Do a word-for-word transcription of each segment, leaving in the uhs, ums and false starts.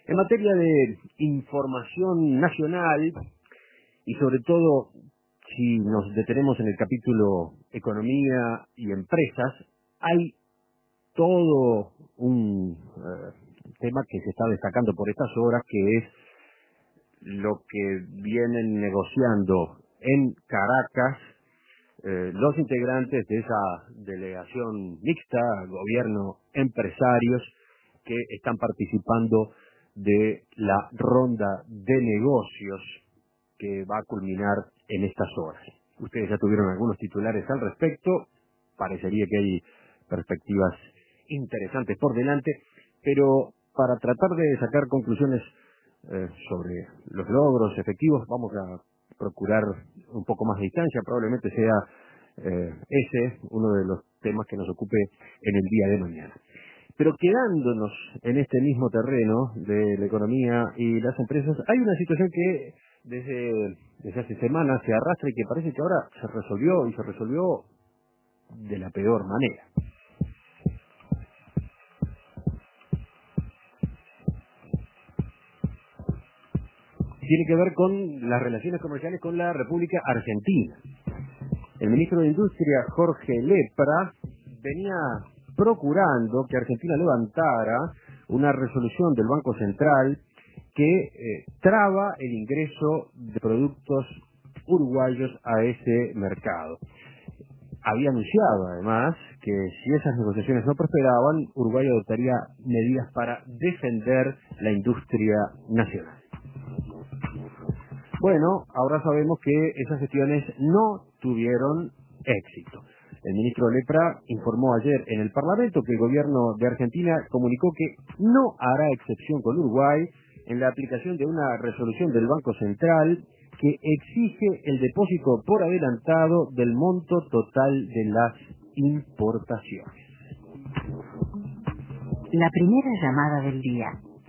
En materia de información nacional y sobre todo si nos detenemos en el capítulo economía y empresas, hay todo un eh, tema que se está destacando por estas horas, que es lo que vienen negociando en Caracas eh, los integrantes de esa delegación mixta, gobierno, empresarios, que están participando de la ronda de negocios que va a culminar en estas horas. Ustedes ya tuvieron algunos titulares al respecto, parecería que hay perspectivas interesantes por delante, pero para tratar de sacar conclusiones eh, sobre los logros efectivos, vamos a procurar un poco más de distancia. Probablemente sea eh, ese uno de los temas que nos ocupe en el día de mañana. Pero quedándonos en este mismo terreno de la economía y las empresas, hay una situación que desde, desde hace semanas se arrastra y que parece que ahora se resolvió, y se resolvió de la peor manera. Tiene que ver con las relaciones comerciales con la República Argentina. El ministro de Industria, Jorge Lepra, venía procurando que Argentina levantara una resolución del Banco Central que eh, traba el ingreso de productos uruguayos a ese mercado. Había anunciado, además, que si esas negociaciones no prosperaban, Uruguay adoptaría medidas para defender la industria nacional. Bueno, ahora sabemos que esas gestiones no tuvieron éxito. El ministro Lepra informó ayer en el Parlamento que el gobierno de Argentina comunicó que no hará excepción con Uruguay en la aplicación de una resolución del Banco Central que exige el depósito por adelantado del monto total de las importaciones. La primera llamada del día.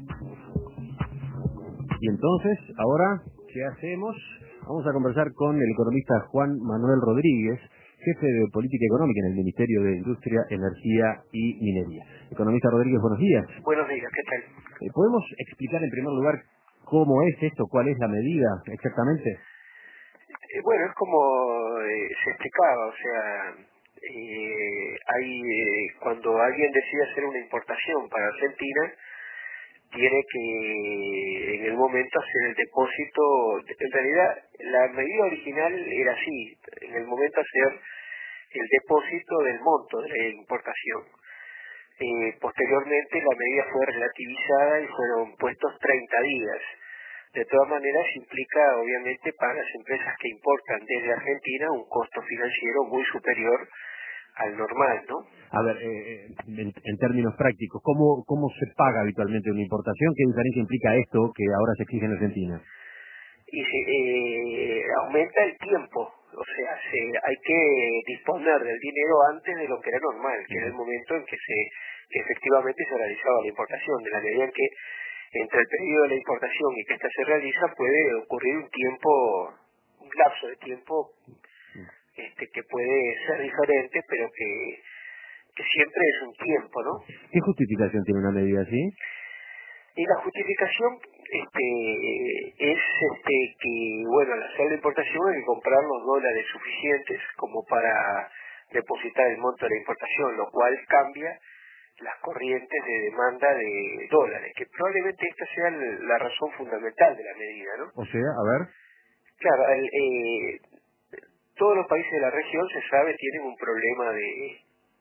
Y entonces, ahora, ¿qué hacemos? Vamos a conversar con el economista Juan Manuel Rodríguez, jefe de Política Económica en el Ministerio de Industria, Energía y Minería. Economista Rodríguez, buenos días. Buenos días, ¿qué tal? Eh, ¿Podemos explicar en primer lugar cómo es esto, cuál es la medida exactamente? Eh, bueno, es como eh, se explicaba, o sea, eh, hay eh, cuando alguien decide hacer una importación para Argentina, tiene que en el momento hacer el depósito. En realidad, la medida original era así, en el momento hacer el depósito del monto de la importación. Eh, posteriormente la medida fue relativizada y fueron puestos treinta días. De todas maneras implica obviamente para las empresas que importan desde Argentina un costo financiero muy superior al normal, ¿no? A ver, eh, en, en términos prácticos, ¿cómo, ¿cómo se paga habitualmente una importación? ¿Qué diferencia implica esto que ahora se exige en Argentina? Y se eh, aumenta el tiempo, o sea, se, hay que disponer del dinero antes de lo que era normal, que era el momento en que se que efectivamente se realizaba la importación. De la medida en que entre el periodo de la importación y que ésta se realiza puede ocurrir un tiempo, un lapso de tiempo este que puede ser diferente, pero que, que siempre es un tiempo, ¿no? ¿Qué justificación tiene una medida así? Y la justificación este, es este, que, bueno, al hacer la importación hay que comprar los dólares suficientes como para depositar el monto de la importación, lo cual cambia las corrientes de demanda de dólares, que probablemente esta sea la razón fundamental de la medida, ¿no? O sea, a ver. Claro, el, eh, todos los países de la región, se sabe, tienen un problema de,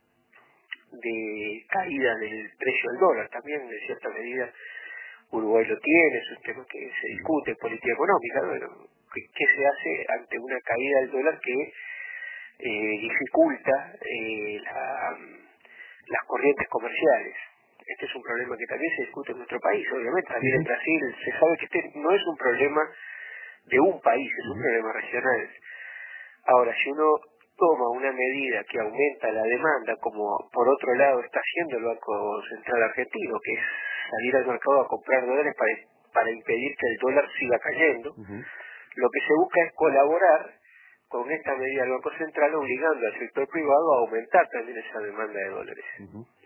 de caída del precio del dólar, también en cierta medida Uruguay lo tiene, es un tema que se discute en política económica, bueno, ¿qué, qué se hace ante una caída del dólar que eh, dificulta eh, la, las corrientes comerciales? Este es un problema que también se discute en nuestro país, obviamente, también en Brasil. Se sabe que este no es un problema de un país, es un problema regional. Ahora, si uno toma una medida que aumenta la demanda, como por otro lado está haciendo el Banco Central Argentino, que es salir al mercado a comprar dólares para, para impedir que el dólar siga cayendo, uh-huh. Lo que se busca es colaborar con esta medida del Banco Central, obligando al sector privado a aumentar también esa demanda de dólares. Uh-huh.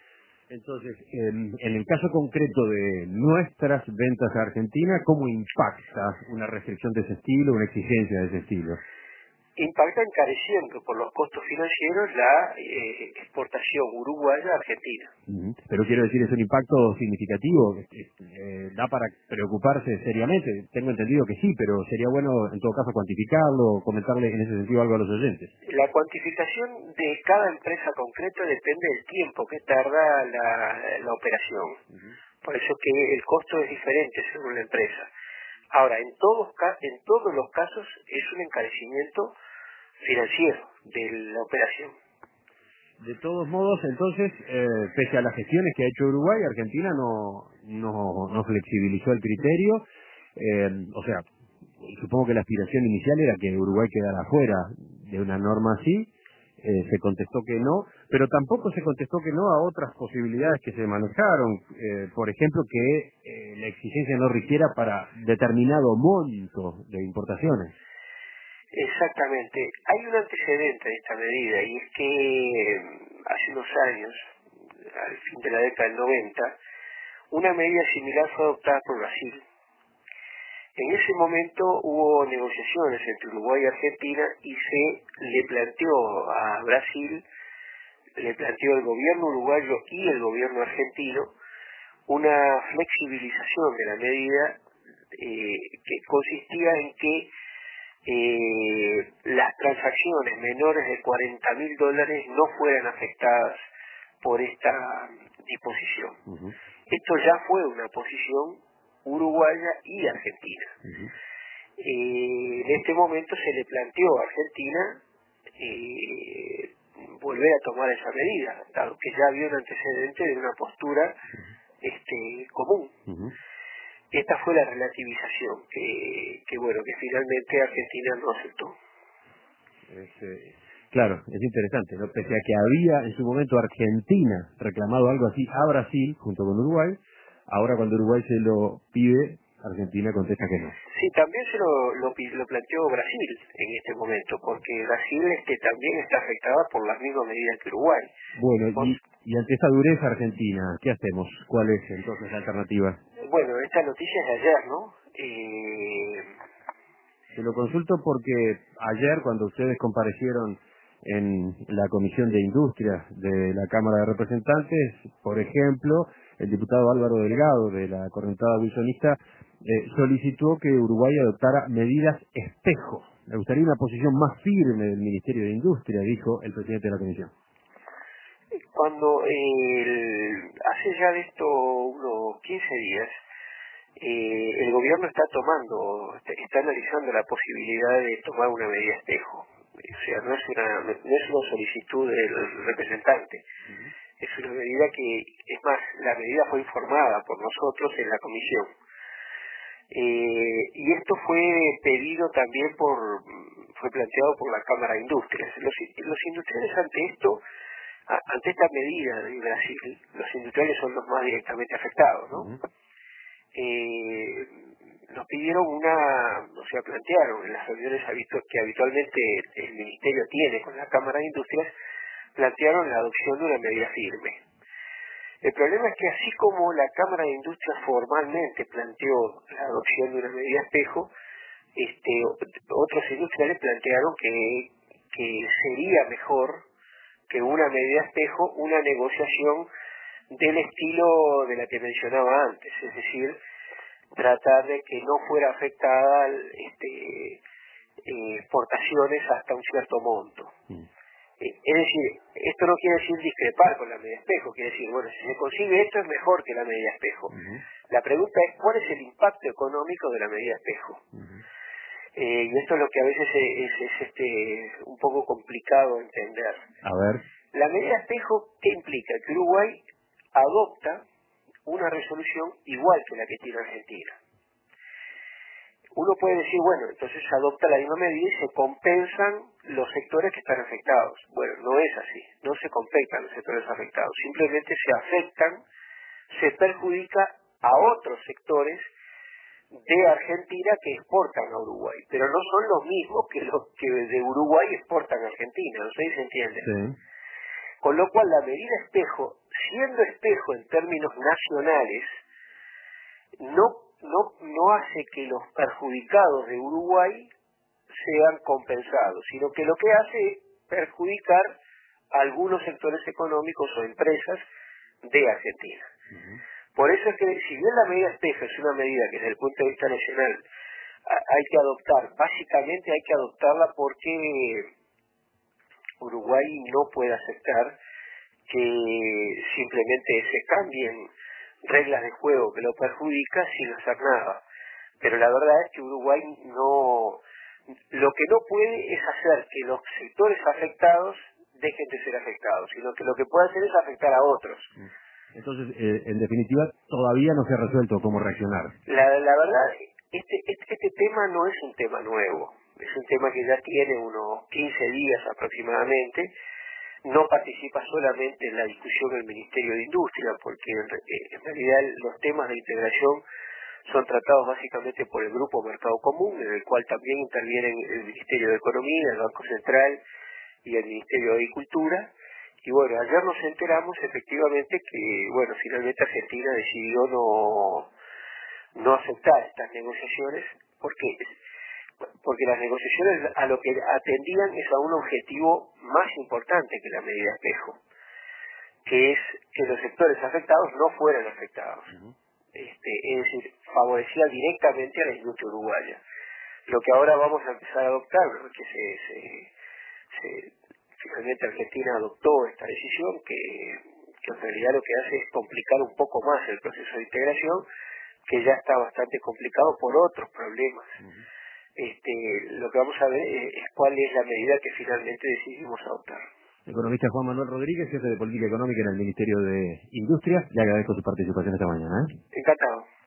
Entonces, en, en el caso concreto de nuestras ventas a Argentina, ¿cómo impacta una restricción de ese estilo, una exigencia de ese estilo? Impacta encareciendo por los costos financieros la eh, exportación uruguaya a Argentina. Uh-huh. Pero quiero decir, ¿es un impacto significativo? Eh, ¿Da para preocuparse seriamente? Tengo entendido que sí, pero sería bueno en todo caso cuantificarlo, comentarle en ese sentido algo a los oyentes. La cuantificación de cada empresa concreta depende del tiempo que tarda la, la operación. Uh-huh. Por eso que el costo es diferente según la empresa. Ahora, en todos, en todos los casos es un encarecimiento financiero de la operación. De todos modos, entonces, eh, pese a las gestiones que ha hecho Uruguay, Argentina no, no, no flexibilizó el criterio. Eh, o sea, supongo que la aspiración inicial era que Uruguay quedara fuera de una norma así. Eh, se contestó que no, pero tampoco se contestó que no a otras posibilidades que se manejaron. Eh, por ejemplo, que eh, la exigencia no rigiera para determinado monto de importaciones. Exactamente. Hay un antecedente de esta medida y es que hace unos años, al fin de la década del noventa, una medida similar fue adoptada por Brasil. En ese momento hubo negociaciones entre Uruguay y Argentina y se le planteó a Brasil, le planteó el gobierno uruguayo y el gobierno argentino una flexibilización de la medida eh, que consistía en que Eh, las transacciones menores de cuarenta mil dólares no fueran afectadas por esta disposición. Uh-huh. Esto ya fue una posición uruguaya y argentina. Uh-huh. Eh, en este momento se le planteó a Argentina eh, volver a tomar esa medida, dado que ya había un antecedente de una postura uh-huh. este, común. Uh-huh. Esta fue la relativización que, que bueno, que finalmente Argentina no aceptó. Es, eh, claro, es interesante, ¿no? Pese a que había en su momento Argentina reclamado algo así a Brasil junto con Uruguay, ahora cuando Uruguay se lo pide, Argentina contesta que no. Sí, también se lo, lo, lo planteó Brasil en este momento, porque Brasil este, también está afectada por las mismas medidas que Uruguay. Bueno, por... y, y ante esta dureza argentina, ¿qué hacemos? ¿Cuál es entonces la alternativa? Bueno, esta noticia es de ayer, ¿no? Eh... Se lo consulto porque ayer cuando ustedes comparecieron en la Comisión de Industria de la Cámara de Representantes, por ejemplo, el diputado Álvaro Delgado de la correntada wilsonista eh, solicitó que Uruguay adoptara medidas espejo. Me gustaría una posición más firme del Ministerio de Industria, dijo el presidente de la Comisión. Cuando eh, hace ya de esto unos quince días, eh, el gobierno está tomando, está analizando la posibilidad de tomar una medida espejo. O sea, no es una, no es una solicitud del representante. Uh-huh. Es una medida que, es más, la medida fue informada por nosotros en la comisión. Eh, y esto fue pedido también por, fue planteado por la Cámara de Industrias. Los, los industriales ante esto, a, ante esta medida de Brasil, los industriales son los más directamente afectados, ¿no? Uh-huh. Eh, nos pidieron una, o sea, plantearon en las reuniones habitu que habitualmente el Ministerio tiene con la Cámara de Industrias, plantearon la adopción de una medida firme. El problema es que así como la Cámara de Industrias formalmente planteó la adopción de una medida espejo, este, otros industriales plantearon que, que sería mejor que una medida espejo, una negociación del estilo de la que mencionaba antes, es decir, tratar de que no fuera afectada este, eh, exportaciones hasta un cierto monto. Mm. Eh, es decir, esto no quiere decir discrepar con la medida espejo, quiere decir, bueno, si se consigue esto es mejor que la medida espejo. Uh-huh. La pregunta es, ¿cuál es el impacto económico de la medida espejo? Uh-huh. Eh, y esto es lo que a veces es, es, es este, un poco complicado entender. A ver. La medida espejo, ¿qué implica? Que Uruguay adopta una resolución igual que la que tiene Argentina. Uno puede decir, bueno, entonces se adopta la misma medida y se compensan los sectores que están afectados. Bueno, no es así, no se compensan los sectores afectados, simplemente se afectan, se perjudica a otros sectores de Argentina que exportan a Uruguay, pero no son los mismos que los que de Uruguay exportan a Argentina, no sé si se entiende. Sí. Con lo cual la medida espejo, siendo espejo en términos nacionales, no, no, no hace que los perjudicados de Uruguay sean compensados, sino que lo que hace es perjudicar a algunos sectores económicos o empresas de Argentina. Uh-huh. Por eso es que, si bien la medida espejo es una medida que desde el punto de vista nacional hay que adoptar, básicamente hay que adoptarla porque Uruguay no puede aceptar que simplemente se cambien reglas de juego que lo perjudica sin hacer nada. Pero la verdad es que Uruguay no, lo que no puede es hacer que los sectores afectados dejen de ser afectados, sino que lo que puede hacer es afectar a otros. Entonces, eh, en definitiva, todavía no se ha resuelto cómo reaccionar. La, la verdad, este, este, este tema no es un tema nuevo, es un tema que ya tiene unos quince días aproximadamente. No participa solamente en la discusión del Ministerio de Industria, porque en, en realidad los temas de integración son tratados básicamente por el Grupo Mercado Común, en el cual también intervienen el Ministerio de Economía, el Banco Central y el Ministerio de Agricultura. Y bueno, ayer nos enteramos efectivamente que, bueno, finalmente Argentina decidió no, no aceptar estas negociaciones, porque porque las negociaciones a lo que atendían es a un objetivo más importante que la medida espejo, que es que los sectores afectados no fueran afectados. Uh-huh. Este, es decir, favorecía directamente a la industria uruguaya. Lo que ahora vamos a empezar a adoptar, ¿no? que se, se, se, finalmente Argentina adoptó esta decisión, que, que en realidad lo que hace es complicar un poco más el proceso de integración, que ya está bastante complicado por otros problemas. Uh-huh. Este, lo que vamos a ver es cuál es la medida que finalmente decidimos adoptar. Economista Juan Manuel Rodríguez, jefe de Política Económica en el Ministerio de Industria, le agradezco su participación esta mañana. ¿eh? Encantado.